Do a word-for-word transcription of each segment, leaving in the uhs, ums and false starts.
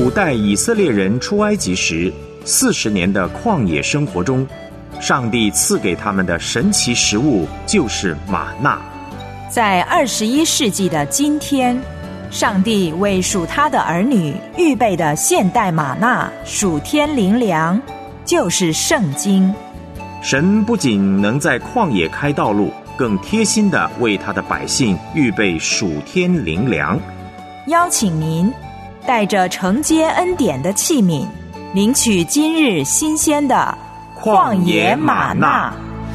古代以色列人出埃及时四十年的旷野生活中，上帝赐给他们的神奇食物就是玛纳。 在二十一世纪的今天，上帝为属他的儿女预备的现代玛纳属天灵粮，就是圣经。 神不仅能在旷野开道路，更贴心地为他的百姓预备属天灵粮。 邀请您带着承接恩典的器皿，领取今日新鲜的旷野玛纳。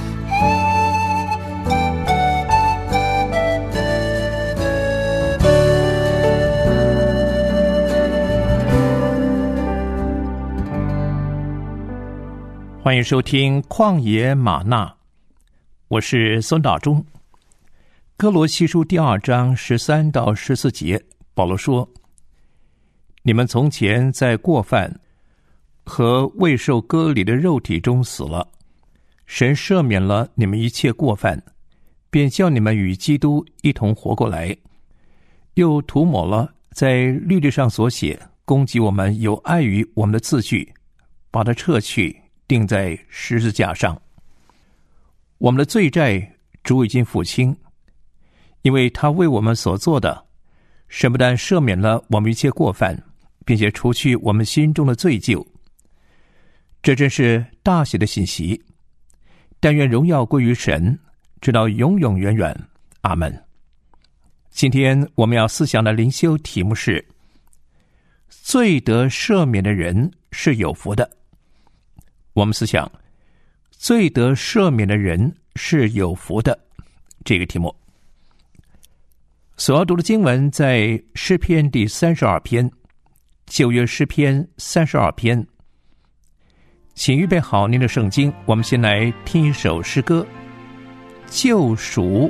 欢迎收听旷野玛纳，我是孙大中。哥罗西书第二章十三到十四节，保罗说：你们从前在过犯和未受割礼的肉体中死了，神赦免了你们一切过犯，便叫你们与基督一同活过来，又涂抹了在律例上所写攻击我们有碍于我们的字句，把它撤去，钉在十字架上。我们的罪债主已经付清，因为他为我们所做的，神不但赦免了我们一切过犯，并且除去我们心中的罪疚。这真是大喜的信息，但愿荣耀归于神，直到永永远远。阿们。今天我们要思想的灵修题目是：罪得赦免的人是有福的。我们思想罪得赦免的人是有福的这个题目。所要读的经文在诗篇第三十二篇，旧约诗篇三十二篇。请预备好您的圣经，我们先来听一首诗歌《救赎》。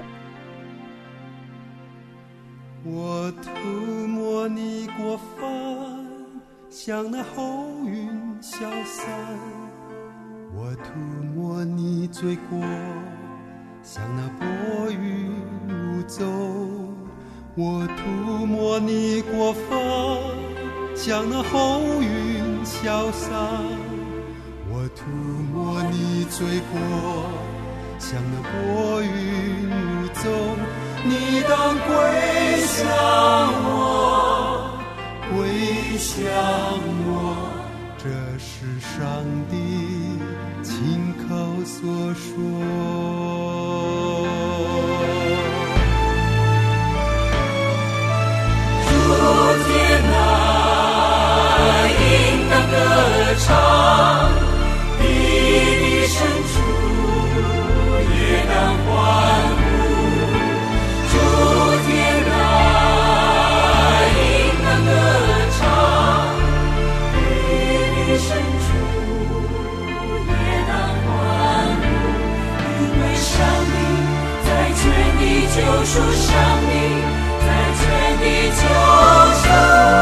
我涂抹你过犯，像那厚云消散，我涂抹你罪过，像那薄云无踪。我涂抹你过犯，像那厚云消散，我涂抹你罪过，像那薄云无踪。你当归向我，归向我，这是上帝亲口所说。 主天哪，应当歌唱，地的深处也当欢呼。主天哪，应当歌唱，地的深处也当欢呼。因为上帝在全地救赎，上帝在全地救赎。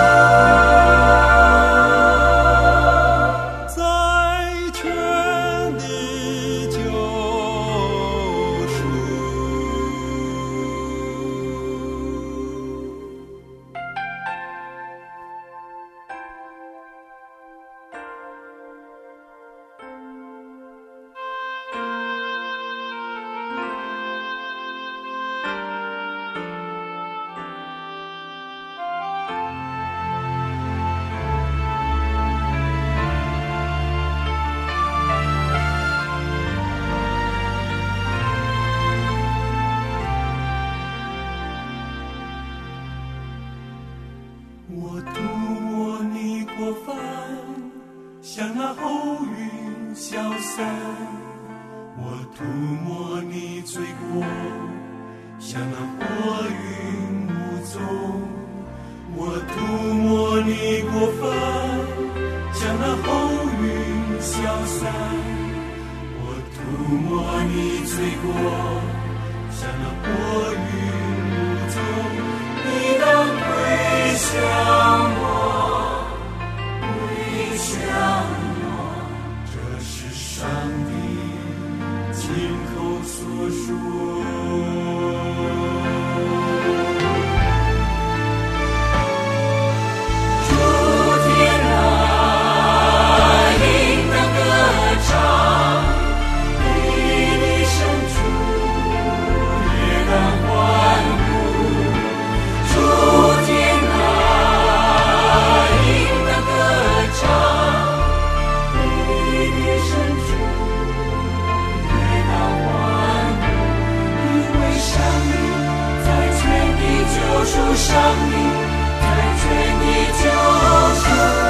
我涂抹你过犯，像那厚云消散，我涂抹你罪过，像那薄云无踪。我涂抹你过犯，像那厚云消散，我涂抹你罪过，像那薄云无踪。你当归向我，归向我，这是上帝亲口所说。主天主生命，在全地救赎。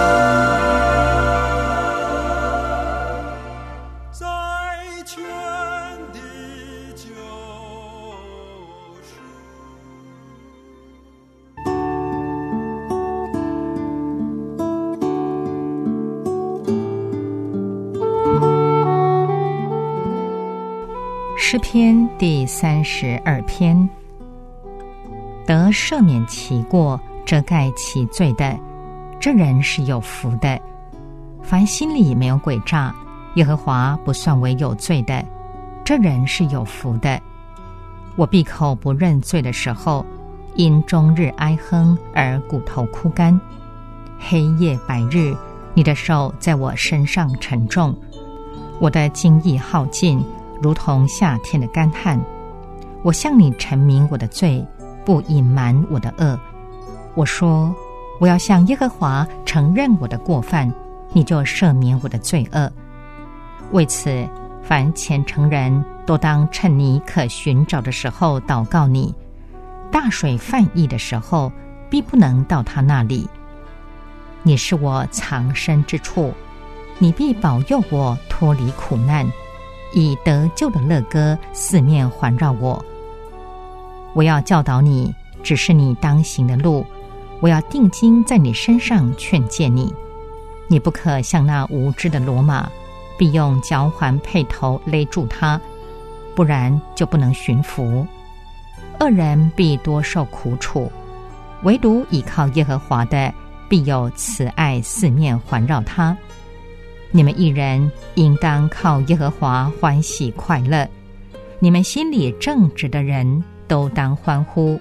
诗篇第三十二篇，得赦免其过、遮盖其罪的，这人是有福的。凡心里没有诡诈，耶和华不算为有罪的，这人是有福的。我闭口不认罪的时候，因终日哀哼而骨头枯干。黑夜白日，你的手在我身上沉重，我的精意耗尽，如同夏天的干旱。我向你陈明我的罪，不隐瞒我的恶。我说，我要向耶和华承认我的过犯，你就赦免我的罪恶。为此，凡虔诚人都当趁你可寻找的时候祷告你。大水泛溢的时候，必不能到他那里。你是我藏身之处，你必保佑我脱离苦难，以得救的乐歌四面环绕我。我要教导你，指示你当行的路，我要定睛在你身上劝诫你。你不可像那无知的骡马，必用脚环辔头勒住它，不然就不能驯服。恶人必多受苦楚，唯独倚靠耶和华的，必有慈爱四面环绕他。你们一人应当靠耶和华欢喜快乐，你们心里正直的人都当欢呼。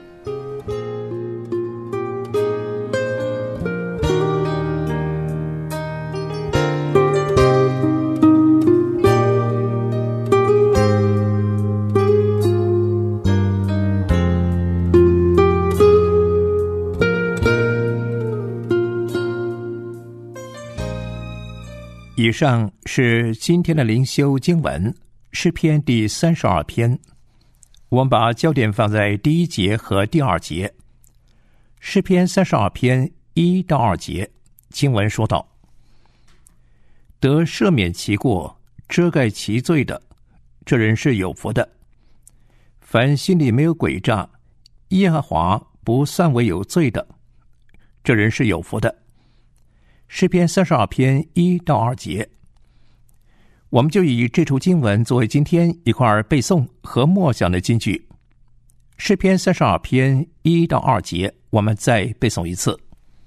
以上是今天的灵修经文，诗篇第三十二篇。我们把焦点放在第一节和第二节。诗篇三十二篇一到二节，经文说道：得赦免其过、遮盖其罪的，这人是有福的。凡心里没有诡诈，耶和华不算为有罪的，这人是有福的。诗篇三十二篇一到二节，我们就以这处经文作为今天一块背诵和默想的金句。诗篇三十二篇一到二节，我们再背诵一次。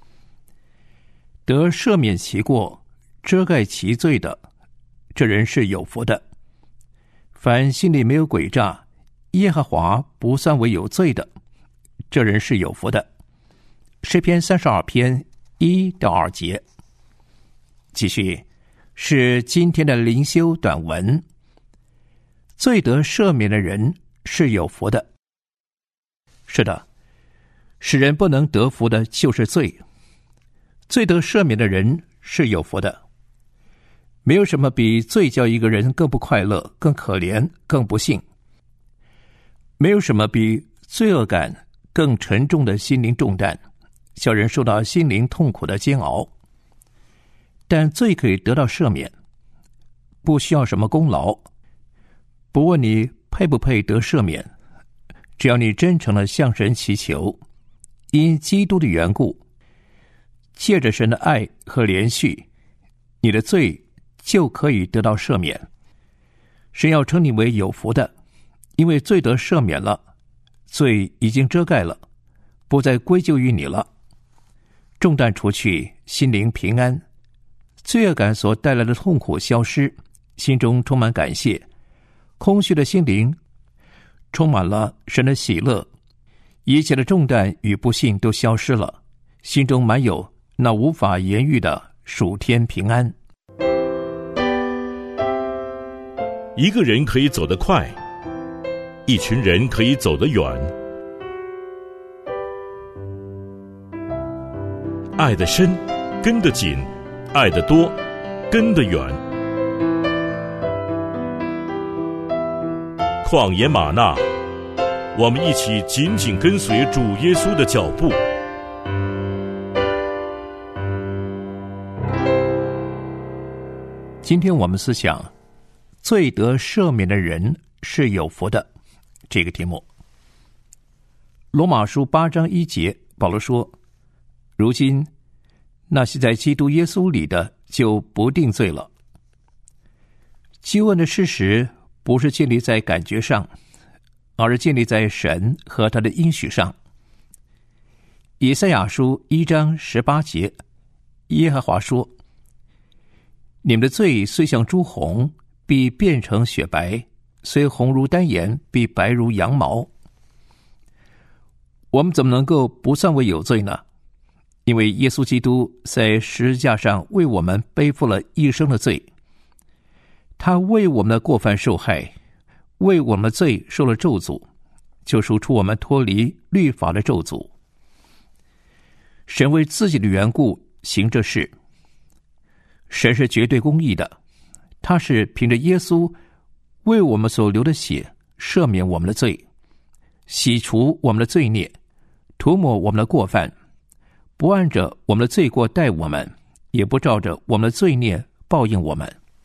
得赦免其过、遮盖其罪的，这人是有福的。凡心里没有诡诈，耶和华不算为有罪的，这人是有福的。诗篇三十二篇一到二节。继续是今天的灵修短文。罪得赦免的人是有福的。是的，使人不能得福的就是罪。罪得赦免的人是有福的。没有什么比罪叫一个人更不快乐、更可怜、更不幸。没有什么比罪恶感更沉重的心灵重担，叫人受到心灵痛苦的煎熬。但罪可以得到赦免，不需要什么功劳，不问你配不配得赦免，只要你真诚地向神祈求，因基督的缘故，借着神的爱和怜恤，你的罪就可以得到赦免。神要称你为有福的，因为罪得赦免了，罪已经遮盖了，不再归咎于你了。重担除去，心灵平安，罪恶感所带来的痛苦消失，心中充满感谢，空虚的心灵充满了神的喜乐，一切的重担与不幸都消失了，心中满有那无法言喻的属天平安。 一个人可以走得快，一群人可以走得远。爱得深，跟得紧；爱得多，跟得远。旷野吗哪， 我们一起紧紧跟随主耶稣的脚步。 今天我们思想罪得赦免的人是有福的这个题目。罗马书八章一节，保罗说，如今那些在基督耶稣里的就不定罪了。救恩的事实不是建立在感觉上，而是建立在神和他的应许上。以赛亚书一章十八节，耶和华说，你们的罪虽像朱红，必变成雪白；虽红如丹颜，必白如羊毛。我们怎么能够不算为有罪呢？因为耶稣基督在十字架上为我们背负了一生的罪，他为我们的过犯受害，为我们的罪受了咒诅，就赎出我们脱离律法的咒诅。神为自己的缘故行这事。神是绝对公义的，他是凭着耶稣为我们所流的血赦免我们的罪，洗除我们的罪孽，涂抹我们的过犯，不按着我们的罪过待我们，也不照着我们的罪孽报应我们。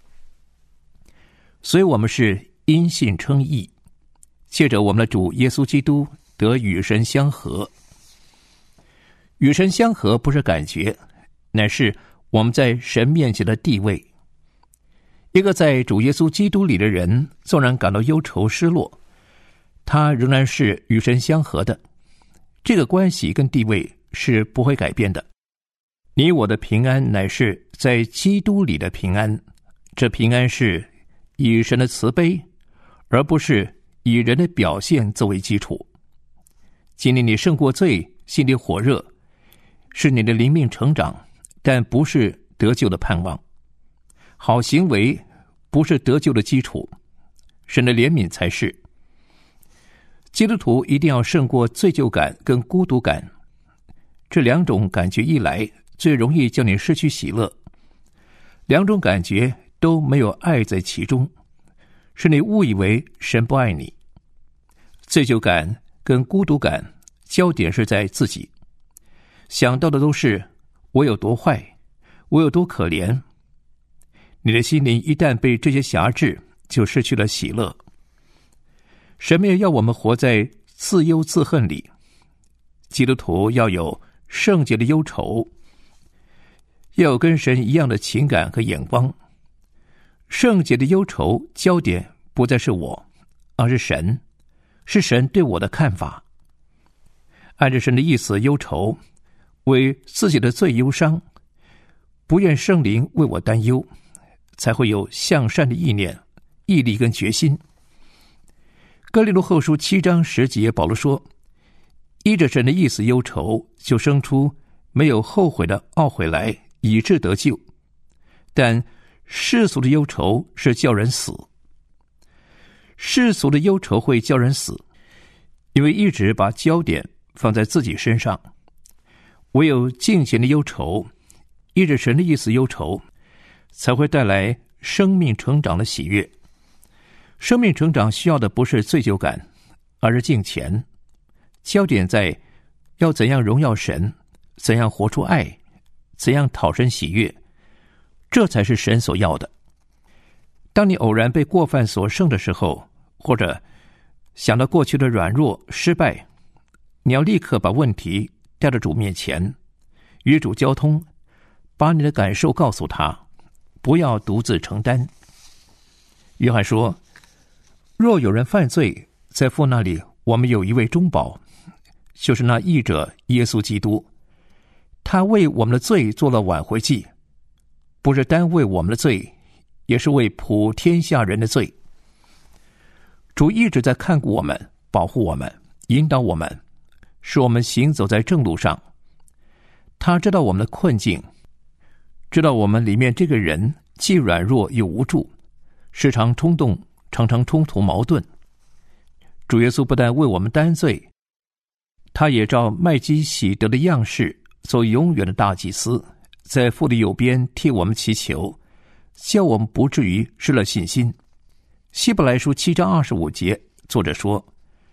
所以我们是因信称义，借着我们的主耶稣基督得与神相合。与神相合不是感觉，乃是我们在神面前的地位。一个在主耶稣基督里的人，纵然感到忧愁失落，他仍然是与神相合的。这个关系跟地位是不会改变的。你我的平安乃是在基督里的平安，这平安是以神的慈悲，而不是以人的表现作为基础。今天你胜过罪，心里火热，是你的灵命成长，但不是得救的盼望。好行为不是得救的基础，神的怜悯才是。基督徒一定要胜过罪疚感跟孤独感，这两种感觉一来，最容易叫你失去喜乐。两种感觉都没有爱在其中，使你误以为神不爱你。罪疚感跟孤独感焦点是在自己，想到的都是我有多坏，我有多可怜。你的心灵一旦被这些辖制，就失去了喜乐。神没有要我们活在自忧自恨里，基督徒要有圣洁的忧愁，要有跟神一样的情感和眼光。圣洁的忧愁焦点不再是我，而是神，是神对我的看法。按着神的意思忧愁，为自己的罪忧伤，不愿圣灵为我担忧，才会有向善的意念、毅力跟决心。哥林多后书七章十节，保罗说，依着神的意思忧愁，就生出没有后悔的懊悔来，以致得救。但世俗的忧愁是叫人死。世俗的忧愁会叫人死，因为一直把焦点放在自己身上。唯有敬虔的忧愁，依着神的意思忧愁，才会带来生命成长的喜悦。生命成长需要的不是罪疚感，而是敬虔。焦点在要怎样荣耀神，怎样活出爱，怎样讨神喜悦，这才是神所要的。当你偶然被过犯所胜的时候，或者想到过去的软弱失败，你要立刻把问题带到主面前，与主交通，把你的感受告诉他，不要独自承担。约翰说，若有人犯罪，在父那里我们有一位中保，就是那义者耶稣基督。他为我们的罪做了挽回祭，不是单为我们的罪，也是为普天下人的罪。主一直在看顾我们，保护我们，引导我们，使我们行走在正路上。他知道我们的困境，知道我们里面这个人既软弱又无助，时常冲动，常常冲突矛盾。主耶稣不但为我们担罪，他也照麦基洗德的样式做永远的大祭司，在父的右边替我们祈求，叫我们不至于失了信心。希伯来书七章二十五节，作者说，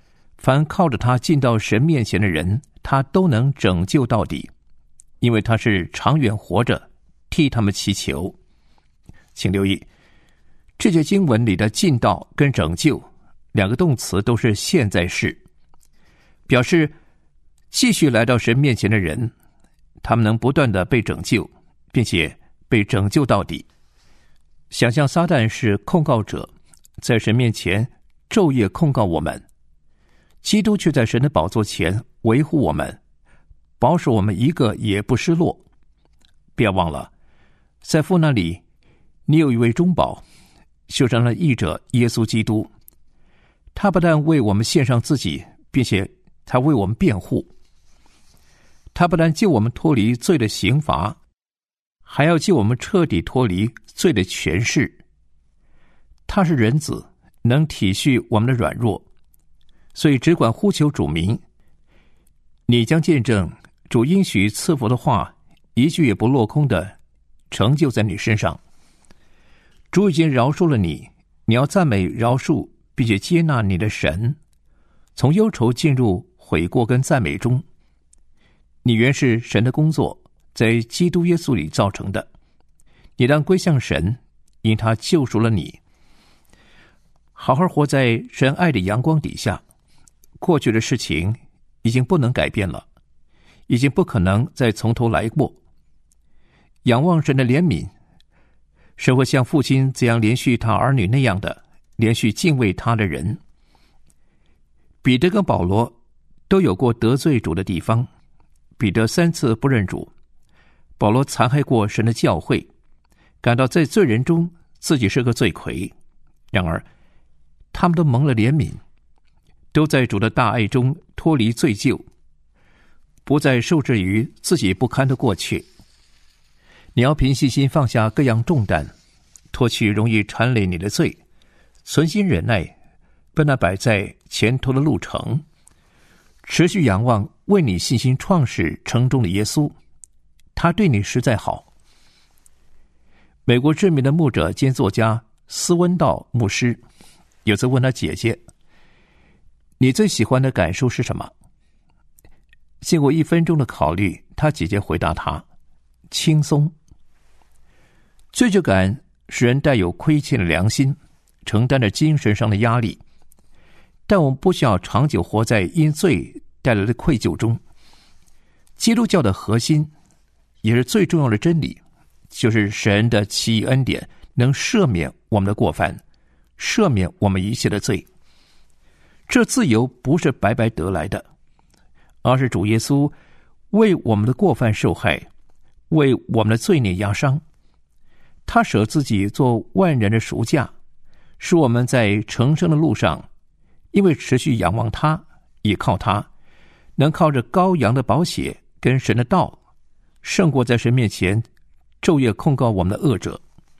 凡靠着他进到神面前的人，他都能拯救到底，因为他是长远活着，替他们祈求。请留意，这节经文里的进到跟拯救两个动词都是现在式，表示继续来到神面前的人，他们能不断的被拯救，并且被拯救到底。想象撒旦是控告者，在神面前昼夜控告我们，基督却在神的宝座前维护我们，保守我们一个也不失落。不要忘了，在父那里你有一位中保，就成了义者耶稣基督。他不但为我们献上自己，并且他为我们辩护。他不但救我们脱离罪的刑罚，还要救我们彻底脱离罪的权势。他是人子，能体恤我们的软弱，所以只管呼求主名。你将见证主应许赐福的话，一句也不落空的成就在你身上。主已经饶恕了你，你要赞美饶恕并且接纳你的神，从忧愁进入悔过跟赞美中。你原是神的工作，在基督耶稣里造成的，你当归向神，因他救赎了你。好好活在神爱的阳光底下，过去的事情已经不能改变了，已经不可能再从头来过。仰望神的怜悯，神会像父亲这样连续他儿女那样的连续敬畏他的人。彼得跟保罗都有过得罪主的地方，彼得三次不认主，保罗残害过神的教会，感到在罪人中自己是个罪魁。然而他们都蒙了怜悯，都在主的大爱中脱离罪疚，不再受制于自己不堪的过去。你要凭信心放下各样重担，脱去容易缠累你的罪，存心忍耐，奔那摆在前头的路程，持续仰望为你信心创始成终的耶稣，他对你实在好。美国知名的牧者兼作家斯温道牧师有次问他姐姐，你最喜欢的感受是什么？经过一分钟的考虑，他姐姐回答他，轻松。罪疚感使人带有亏欠的良心，承担着精神上的压力，但我们不需要长久活在因罪带来的愧疚中。基督教的核心也是最重要的真理，就是神的奇异恩典能赦免我们的过犯，赦免我们一切的罪。这自由不是白白得来的，而是主耶稣为我们的过犯受害，为我们的罪孽压伤。他舍自己做万人的赎价，使我们在成圣的路上，因为持续仰望他，依靠他，能靠着羔羊的宝血跟神的道，胜过在神面前昼夜控告我们的恶者。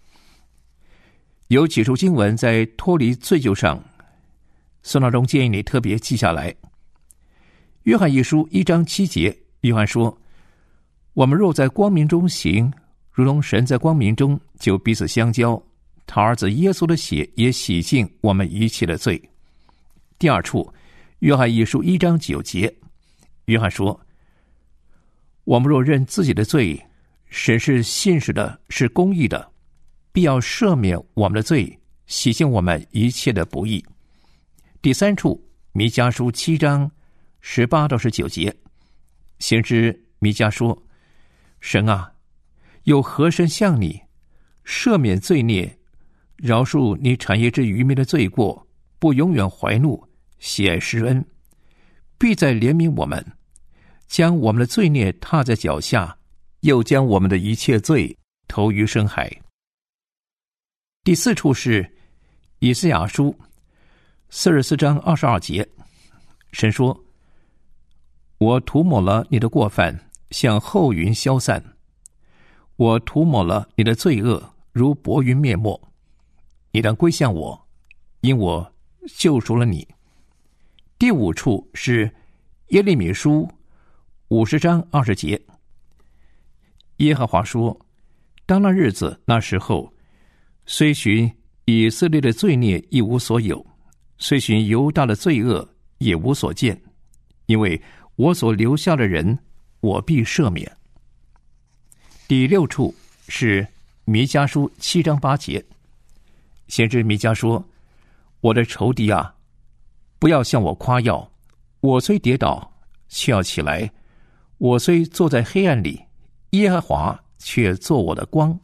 有几处经文在脱离罪疚上，孙老中建议你特别记下来。约翰一书一章七节，约翰说，我们若在光明中行，如同神在光明中，就彼此相交，他儿子耶稣的血也洗净我们一切的罪。第二处，约翰一书一章九节，约翰说，我们若认自己的罪，神是信实的，是公义的，必要赦免我们的罪，洗净我们一切的不义。第三处，弥迦书七章十八到十九节，先知弥迦说，神啊，有何神像你，赦免罪孽，饶恕你产业之愚昧的罪过，不永远怀怒，喜爱施恩，必再怜悯我们，将我们的罪孽踏在脚下，又将我们的一切罪投于深海。第四处是以赛亚书四十四章二十二节，神说，我涂抹了你的过犯，像厚云消散，我涂抹了你的罪恶，如薄云灭没。你当归向我，因我救赎了你。第五处是耶利米书五十章二十节，耶和华说，当那日子那时候，虽寻以色列的罪孽一无所有，虽寻犹大的罪恶也无所见，因为我所留下的人，我必赦免。第六处是弥迦书七章八节，先知弥迦说：我的仇敌啊，不要向我夸耀，我虽跌倒，却要起来；我虽坐在黑暗里，耶和华却做我的光。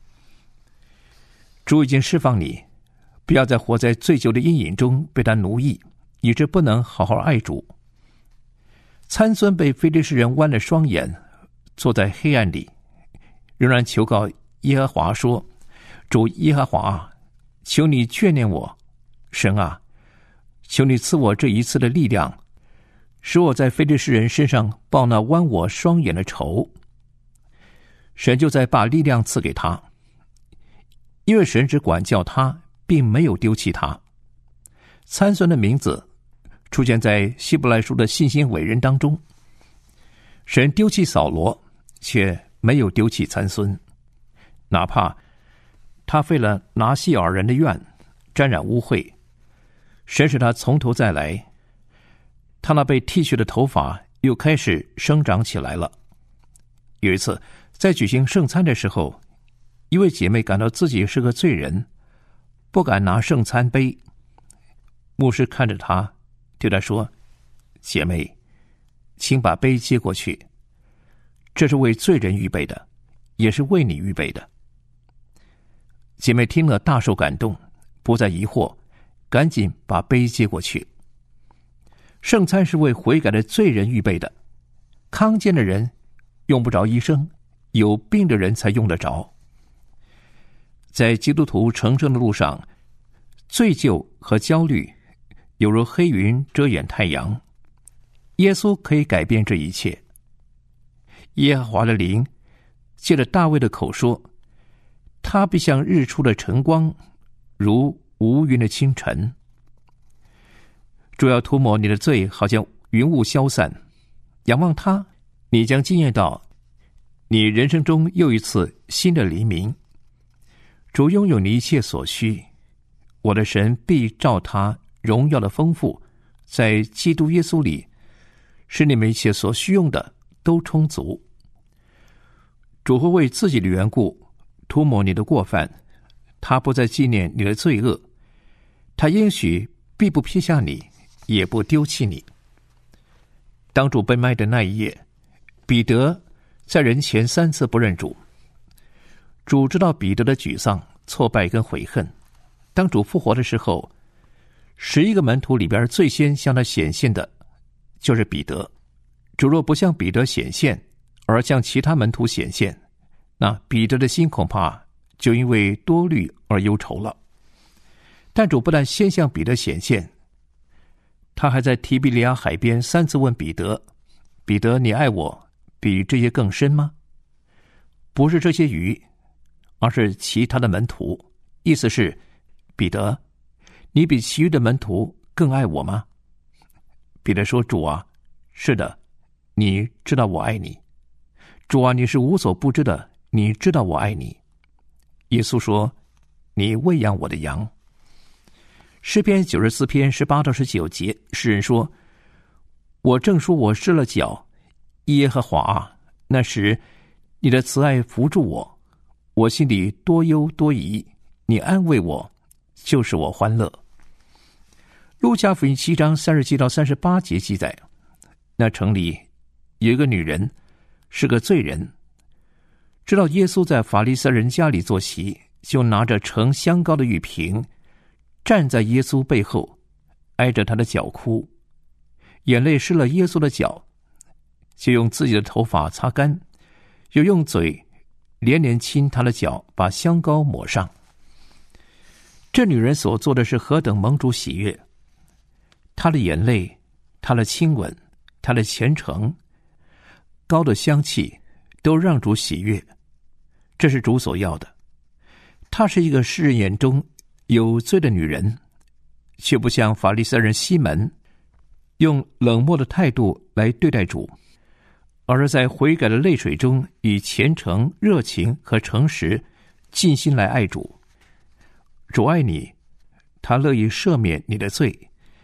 主已经释放你，不要再活在罪疚的阴影中，被他奴役，以致不能好好爱主。参孙被非利士人剜了双眼，坐在黑暗里，仍然求告耶和华说：主耶和华，求你眷念我，神啊，求你赐我这一次的力量，使我在非利士人身上报那剜我双眼的仇。神就再把力量赐给他，因为神只管教他，并没有丢弃他。参孙的名字出现在希伯来书的信心伟人当中。神丢弃扫罗，却没有丢弃参孙，哪怕他废了拿细尔人的愿，沾染污秽，神使他从头再来，他那被剃去的头发又开始生长起来了。有一次在举行圣餐的时候，一位姐妹感到自己是个罪人，不敢拿圣餐杯。牧师看着她，对她说：姐妹，请把杯接过去，这是为罪人预备的，也是为你预备的。姐妹听了大受感动，不再疑惑，赶紧把杯接过去。圣餐是为悔改的罪人预备的，康健的人用不着医生，有病的人才用得着。在基督徒成圣的路上，罪疚和焦虑犹如黑云遮掩太阳，耶稣可以改变这一切。耶和华的灵借着大卫的口说：他必像日出的晨光，如无云的清晨。主要涂抹你的罪，好像云雾消散。仰望他，你将经验到你人生中又一次新的黎明。主拥有你一切所需，我的神必照他荣耀的丰富，在基督耶稣里，使你们一切所需用的都充足。主会为自己的缘故涂抹你的过犯，他不再纪念你的罪恶，他应许必不撇下你，也不丢弃你。当主被卖的那一夜，彼得在人前三次不认主。主知道彼得的沮丧、挫败跟悔恨。当主复活的时候，十一个门徒里边最先向他显现的就是彼得。主若不向彼得显现，而向其他门徒显现，那彼得的心恐怕就因为多虑而忧愁了。但主不但先向彼得显现，他还在提比利亚海边三次问彼得：彼得，你爱我比这些更深吗？不是这些鱼，而是其他的门徒。意思是，彼得，你比其余的门徒更爱我吗？彼得说：主啊，是的，你知道我爱你。主啊，你是无所不知的，你知道我爱你。耶稣说：你喂养我的羊。诗篇九十四篇十八到十九节，诗人说：我正说我失了脚，耶和华啊，那时你的慈爱扶住我，我心里多忧多疑，你安慰我，就是我欢乐。路加福音七章三十七到三十八节记载，那城里有一个女人，是个罪人，知道耶稣在法利赛人家里坐席，就拿着盛香膏的玉瓶，站在耶稣背后，挨着他的脚哭，眼泪湿了耶稣的脚，就用自己的头发擦干，又用嘴连连亲他的脚，把香膏抹上。这女人所做的是何等蒙主喜悦！她的眼泪，她的亲吻，她的虔诚，膏的香气，都让主喜悦。这是主所要的。她是一个世人眼中有罪的女人，却不像法利赛人西门用冷漠的态度来对待主，而是在悔改的泪水中，以虔诚、热情和诚实尽心来爱主。主爱你，他乐意赦免你的罪，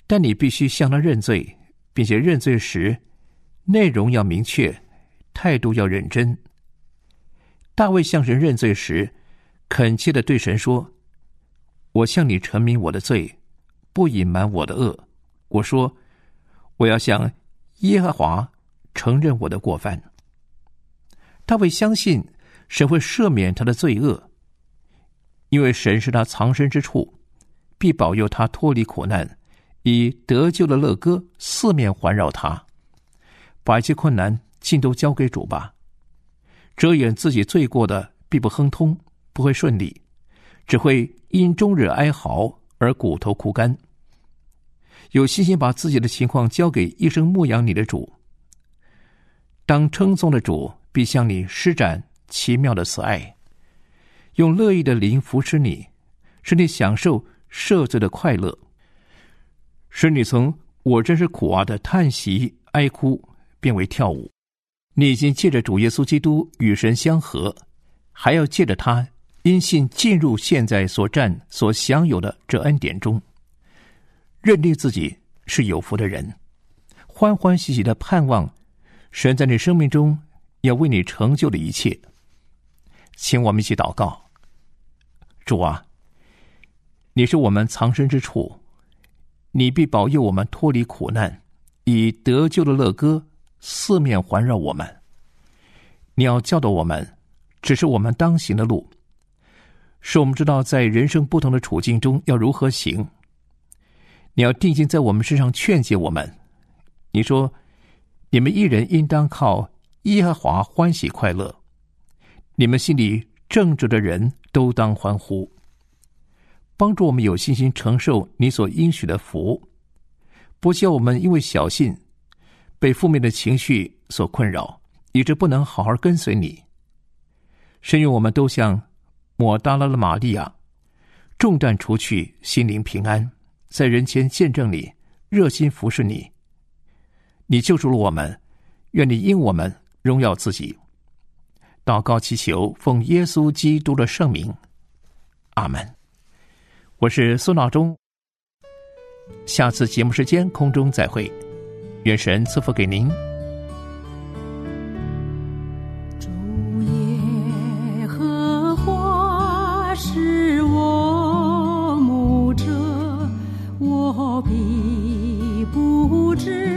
但你必须向他认罪，并且认罪时内容要明确，态度要认真。大卫向神认罪时，恳切地对神说：我向你陈明我的罪，不隐瞒我的恶。我说，我要向耶和华承认我的过犯。大卫相信神会赦免他的罪恶，因为神是他藏身之处，必保佑他脱离苦难，以得救的乐歌四面环绕他。把一切困难尽都交给主吧。遮掩自己罪过的必不亨通，不会顺利，只会因终日哀嚎而骨头枯干。有信心把自己的情况交给一生牧养你的主。当称颂的主必向你施展奇妙的慈爱，用乐意的灵扶持你，使你享受赦罪的快乐，使你从我真是苦啊的叹息哀哭变为跳舞。你已经借着主耶稣基督与神相合，还要借着他因信进入现在所占所享有的这恩典中，认定自己是有福的人，欢欢喜喜的盼望神在你生命中要为你成就的一切。请我们一起祷告。主啊，你是我们藏身之处，你必保佑我们脱离苦难，以得救的乐歌四面环绕我们。你要教导我们只是我们当行的路，使我们知道在人生不同的处境中要如何行。你要定睛在我们身上劝诫我们。你说，你们一人应当靠耶和华欢喜快乐，你们心里正直的人都当欢呼。帮助我们有信心承受你所应许的福，不叫我们因为小信被负面的情绪所困扰，以致不能好好跟随你。深愿我们都像抹大拉的玛利亚，重担除去，心灵平安，在人前见证你，热心服侍你。你救赎了我们，愿你因我们荣耀自己。祷告祈求，奉耶稣基督的圣名，阿们。我是苏闹中，下次节目时间空中再会，愿神赐福给您。 主耶和华是我牧者，我必不知